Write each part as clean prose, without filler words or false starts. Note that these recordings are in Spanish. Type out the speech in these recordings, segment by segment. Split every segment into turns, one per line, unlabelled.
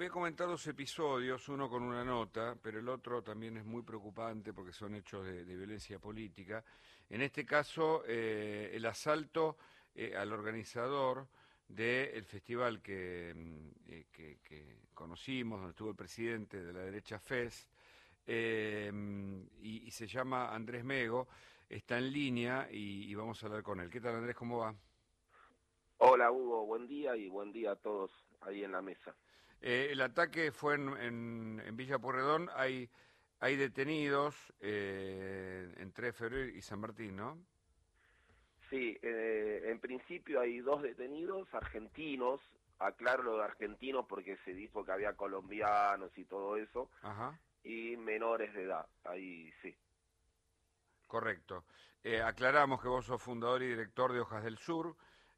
voy a comentar dos episodios, uno con una nota, pero el otro también es muy preocupante porque son hechos de violencia política. En este caso, el asalto al organizador del festival que conocimos, donde estuvo el presidente de la derecha FES, y se llama Andrés Mego, está en línea y vamos a hablar con él. ¿Qué tal, Andrés? ¿Cómo va?
Hola Hugo, buen día y buen día a todos ahí en la mesa.
El ataque fue en Villa Pueyrredón. Hay detenidos en 3 de febrero y San Martín, ¿no?
Sí, en principio hay dos detenidos argentinos, aclaro lo de argentinos porque se dijo que había colombianos y todo eso,
Ajá,
y menores de edad, ahí sí.
correcto. Aclaramos que vos sos fundador y director de Hojas del Sur,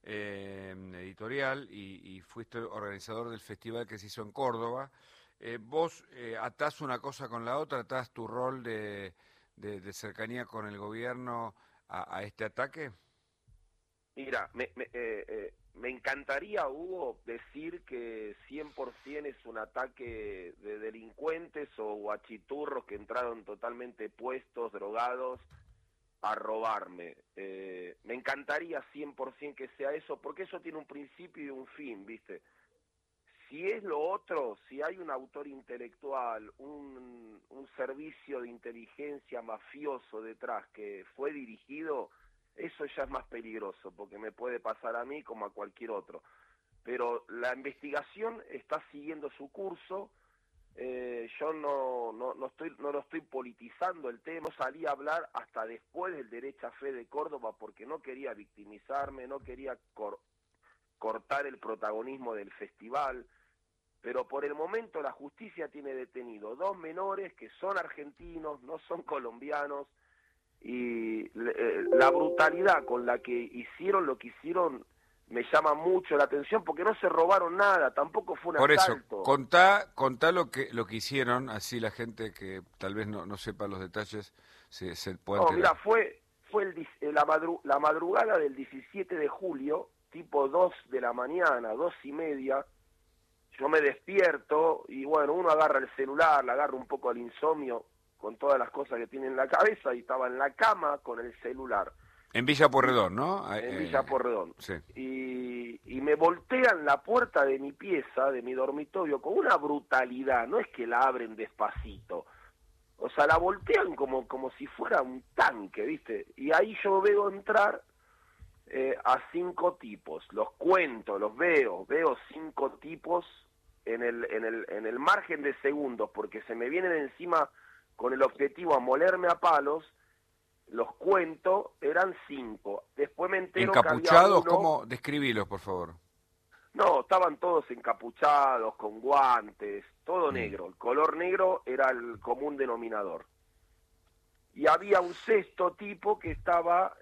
editorial, y fuiste organizador del festival que se hizo en Córdoba. Vos atás una cosa con la otra, atás tu rol de cercanía con el gobierno a este ataque.
Mira, me encantaría, Hugo, decir que 100% es un ataque de delincuentes o guachiturros que entraron totalmente puestos, drogados, a robarme. Me encantaría 100% que sea eso, porque eso tiene un principio y un fin, ¿viste? Si es lo otro, si hay un autor intelectual, un servicio de inteligencia mafioso detrás que fue dirigido, eso ya es más peligroso, porque me puede pasar a mí como a cualquier otro. Pero la investigación está siguiendo su curso. Yo no lo estoy politizando el tema, no salí a hablar hasta después del Derecha Fe de Córdoba porque no quería victimizarme, no quería cortar el protagonismo del festival, pero por el momento la justicia tiene detenido dos menores que son argentinos, no son colombianos, y la brutalidad con la que hicieron lo que hicieron me llama mucho la atención porque no se robaron nada, tampoco fue un
Por eso,
asalto.
contá lo que hicieron, así la gente que tal vez no sepa los detalles se pueda
No,
enterar.
mira, fue la madrugada del 17 de julio, tipo 2 de la mañana, 2:30, yo me despierto y bueno, uno agarra el celular, le agarra un poco el insomnio con todas las cosas que tiene en la cabeza y estaba en la cama con el celular.
En Villa
Y
Pueyrredón, ¿no?
en Villa Porredón.
Sí.
Y me voltean la puerta de mi pieza, de mi dormitorio, con una brutalidad, no es que la abren despacito, o sea, la voltean como si fuera un tanque, ¿viste? Y ahí yo veo entrar a 5 tipos, los cuento, los veo 5 tipos en el margen de segundos, porque se me vienen encima con el objetivo a molerme a palos, los cuento, eran 5. Después me entero que había
¿Encapuchados?
uno.
¿Cómo? Describilos, por favor.
No, estaban todos encapuchados, con guantes, todo
Mm.
negro. El color negro era el común denominador. Y había un sexto tipo que estaba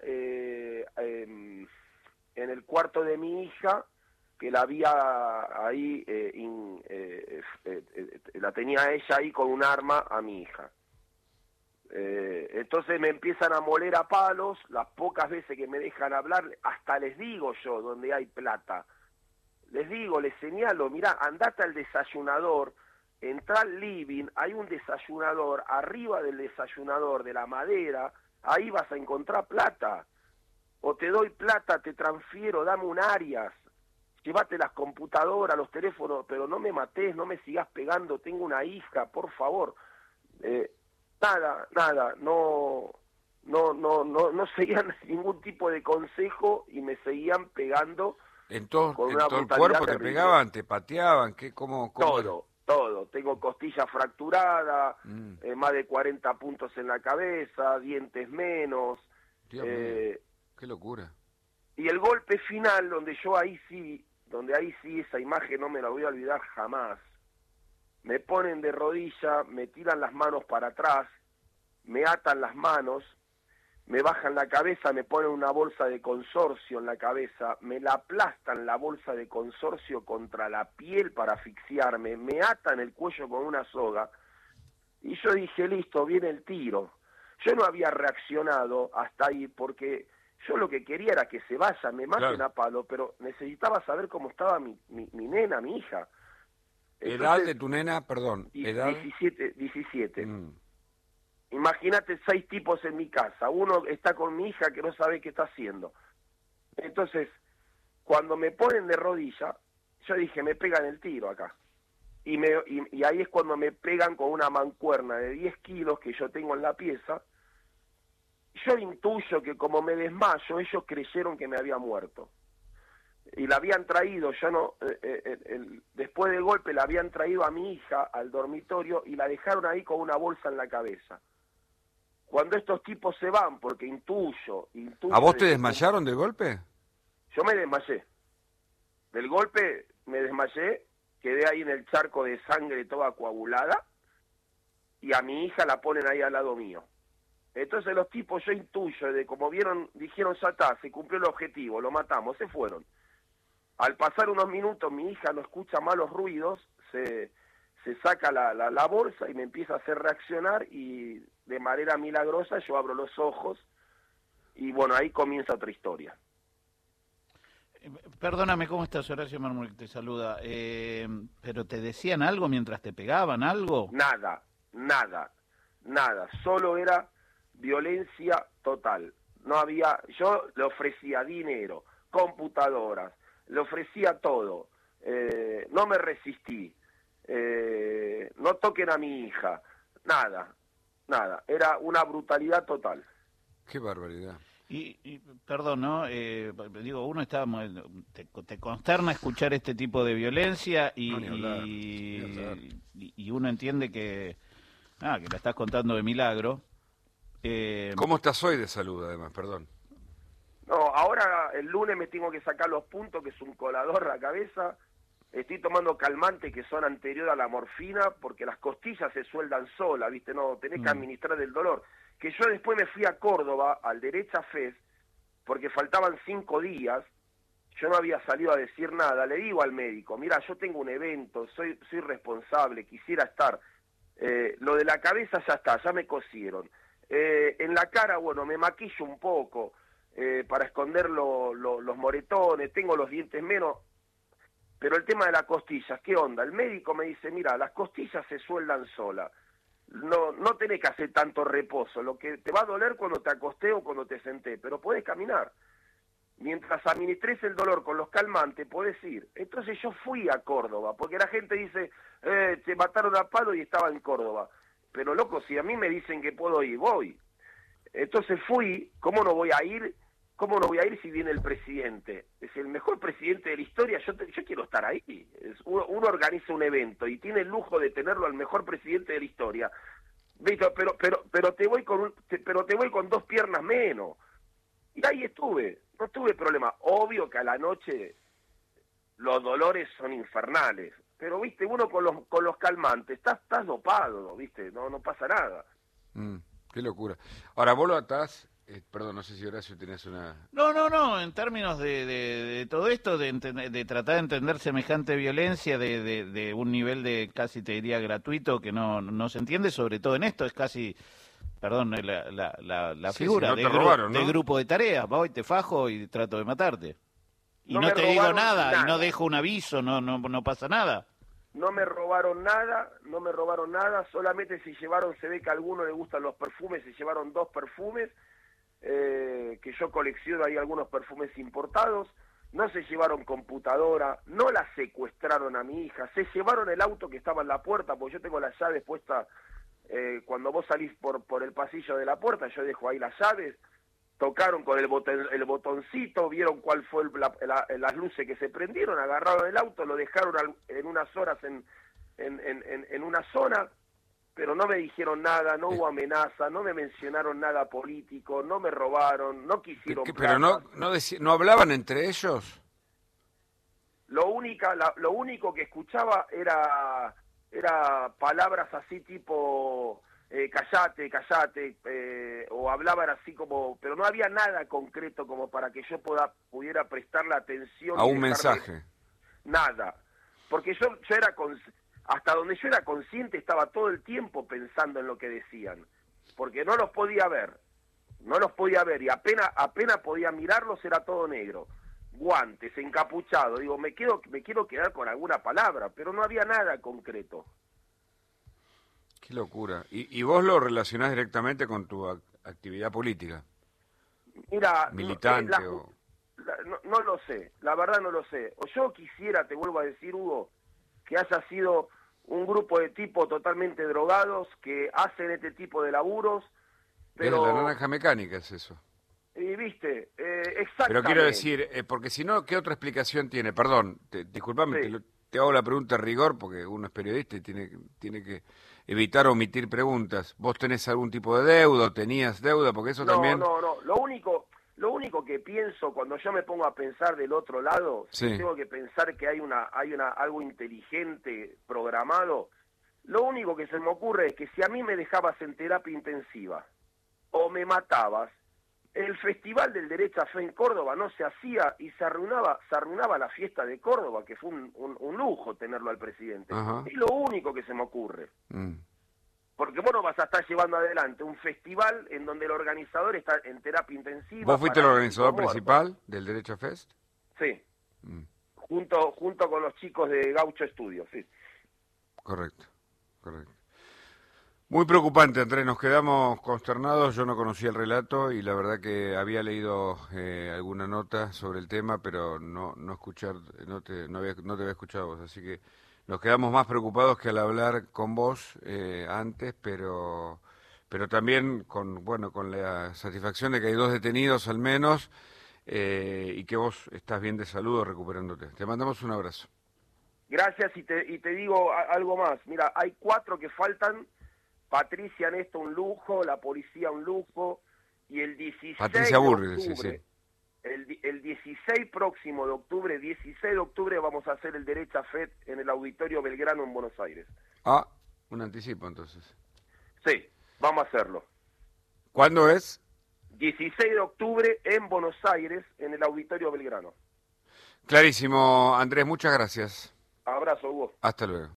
en el cuarto de mi hija, que la había ahí, la tenía ella ahí con un arma a mi hija. Entonces me empiezan a moler a palos, las pocas veces que me dejan hablar, hasta les digo yo donde hay plata. Les digo, les señalo, mirá, andate al desayunador, entrá al living, hay un desayunador, arriba del desayunador de la madera, ahí vas a encontrar plata. O te doy plata, te transfiero, dame un Arias, llévate las computadoras, los teléfonos, pero no me matés, no me sigas pegando, tengo una hija, por favor. Eh, nada, no seguían ningún tipo de consejo y me seguían pegando con
En
una
todo el
brutalidad
cuerpo te
terrible.
pegaban, te pateaban, ¿cómo era?
Todo. Tengo costilla fracturada,
Mm,
más de 40 puntos en la cabeza, dientes menos,
Dios mío,
eh,
qué locura.
y el golpe final, donde ahí sí esa imagen no me la voy a olvidar jamás. Me ponen de rodilla, me tiran las manos para atrás, me atan las manos, me bajan la cabeza, me ponen una bolsa de consorcio en la cabeza, me la aplastan la bolsa de consorcio contra la piel para asfixiarme, me atan el cuello con una soga, y yo dije, listo, viene el tiro. Yo no había reaccionado hasta ahí porque yo lo que quería era que se vaya, me maten
Claro.
a palo, pero necesitaba saber cómo estaba mi nena, mi hija.
¿Edad de tu nena? Perdón, ¿edad?
17. Imagínate 6 tipos en mi casa. Uno está con mi hija que no sabe qué está haciendo. Entonces, cuando me ponen de rodilla, yo dije, me pegan el tiro acá. Y ahí es cuando me pegan con una mancuerna de 10 kilos que yo tengo en la pieza. Yo intuyo que como me desmayo, ellos creyeron que me había muerto. Y la habían traído, después del golpe la habían traído a mi hija al dormitorio y la dejaron ahí con una bolsa en la cabeza. Cuando estos tipos se van, porque intuyo...
¿A vos te desmayaron del golpe?
Yo me desmayé. Del golpe me desmayé, quedé ahí en el charco de sangre toda coagulada y a mi hija la ponen ahí al lado mío. Entonces los tipos, yo intuyo, como vieron, dijeron, ya está, se cumplió el objetivo, lo matamos, se fueron. Al pasar unos minutos, mi hija no escucha malos ruidos, se saca la bolsa y me empieza a hacer reaccionar y de manera milagrosa yo abro los ojos y bueno, ahí comienza otra historia.
Perdóname, ¿cómo estás? Horacio Mármol te saluda. ¿Pero te decían algo mientras te pegaban, algo?
Nada. Solo era violencia total. No había, yo le ofrecía dinero, computadoras, le ofrecía todo. No me resistí. No toquen a mi hija. Nada. Era una brutalidad total.
Qué barbaridad.
Y perdón, ¿no? Digo, uno está... Te consterna escuchar este tipo de violencia y uno entiende que la estás contando de milagro.
¿Cómo estás hoy de salud, además? Perdón.
No, ahora el lunes me tengo que sacar los puntos, que es un colador a la cabeza. Estoy tomando calmantes que son anteriores a la morfina, porque las costillas se sueldan solas, ¿viste? No, tenés que administrar el dolor. Que yo después me fui a Córdoba, al Derecha Fest, porque faltaban 5 días, yo no había salido a decir nada, le digo al médico, mira, yo tengo un evento, soy responsable, quisiera estar, lo de la cabeza ya está, ya me cosieron, en la cara, bueno, me maquillo un poco, para esconder los moretones, tengo los dientes menos, pero el tema de las costillas, ¿qué onda? El médico me dice, mira, las costillas se sueldan solas. No tenés que hacer tanto reposo, lo que te va a doler cuando te acosté o cuando te senté, pero podés caminar. Mientras administres el dolor con los calmantes, podés ir. Entonces yo fui a Córdoba, porque la gente dice, te mataron a palo y estaba en Córdoba. Pero loco, si a mí me dicen que puedo ir, voy. Entonces fui, ¿cómo no voy a ir? ¿Cómo no voy a ir si viene el presidente? Es el mejor presidente de la historia, yo quiero estar ahí. Uno organiza un evento y tiene el lujo de tenerlo al mejor presidente de la historia. Pero te voy con 2 piernas menos. Y ahí estuve, no tuve problema. Obvio que a la noche los dolores son infernales. Pero, viste, uno con los calmantes, estás dopado, viste, no pasa nada.
Qué locura. Ahora, vos lo atás... perdón, no sé si Horacio tenés una...
No, en términos de todo esto, de tratar de entender semejante violencia de un nivel de casi te diría gratuito que no se entiende, sobre todo en esto, es casi, perdón, la figura
si no te robaron, ¿no?
de grupo de tareas, voy, te fajo y trato de matarte. Y no te digo nada, y no dejo un aviso, no pasa nada.
No me robaron nada, solamente se llevaron, se ve que a alguno le gustan los perfumes, se llevaron 2 perfumes, que yo colecciono ahí algunos perfumes importados, no se llevaron computadora, no la secuestraron a mi hija, se llevaron el auto que estaba en la puerta, porque yo tengo las llaves puestas, cuando vos salís por el pasillo de la puerta, yo dejo ahí las llaves, tocaron con el botoncito, vieron cuál fue las luces que se prendieron, agarraron el auto, lo dejaron en unas horas en una zona, pero no me dijeron nada, no hubo amenaza, no me mencionaron nada político, no me robaron, no quisieron
Pero no hablaban entre ellos.
Lo único que escuchaba era palabras así tipo callate, o hablaban así como, pero no había nada concreto como para que yo pudiera prestarle atención
a un mensaje.
Nada, porque yo era hasta donde yo era consciente estaba todo el tiempo pensando en lo que decían, porque no los podía ver y apenas podía mirarlos, era todo negro. guantes, encapuchado. Digo, me quiero quedar con alguna palabra, pero no había nada concreto.
Qué locura. ¿Y vos lo relacionás directamente con tu actividad política?
Mira,
¿Militante
no lo sé, la verdad no lo sé. O yo quisiera, te vuelvo a decir, Hugo, que haya sido un grupo de tipos totalmente drogados que hacen este tipo de laburos, pero...
Es la naranja mecánica, es eso.
Y viste, exactamente.
Pero quiero decir, porque si no, ¿qué otra explicación tiene? Perdón, disculpame,
Sí.
te hago la pregunta a rigor, porque uno es periodista y tiene que evitar omitir preguntas. ¿Vos tenés algún tipo de deuda, tenías deuda? Porque eso también...
No, lo único que pienso cuando yo me pongo a pensar del otro lado,
Sí.
si tengo que pensar que hay algo inteligente programado, lo único que se me ocurre es que si a mí me dejabas en terapia intensiva o me matabas, el Festival del Derecho a Fe en Córdoba no se hacía y se arruinaba la fiesta de Córdoba, que fue un lujo tenerlo al presidente.
Ajá.
Es lo único que se me ocurre.
Mm.
Porque vos no vas a estar llevando adelante un festival en donde el organizador está en terapia intensiva.
¿Vos fuiste el
para
organizador
muertos.
principal del Derecho Fest?
Sí,
Mm.
junto con los chicos de Gaucho Studio, sí.
Correcto. Muy preocupante, Andrés, nos quedamos consternados, yo no conocía el relato y la verdad que había leído alguna nota sobre el tema, pero no te había escuchado vos, así que nos quedamos más preocupados que al hablar con vos antes, pero también con la satisfacción de que hay 2 detenidos al menos y que vos estás bien de salud recuperándote. Te mandamos un abrazo.
Gracias y te digo algo más. Mira, hay 4 que faltan. Patricia Néstor, un lujo, la policía, un lujo, y el 16
Patricia Burri,
de octubre,
sí.
el 16 próximo de octubre, 16 de octubre vamos a hacer el Derecho a Fe en el Auditorio Belgrano en Buenos Aires.
Ah, un anticipo entonces.
Sí, vamos a hacerlo.
¿Cuándo es?
16 de octubre en Buenos Aires, en el Auditorio Belgrano.
Clarísimo, Andrés, muchas gracias.
Abrazo, Hugo.
Hasta luego.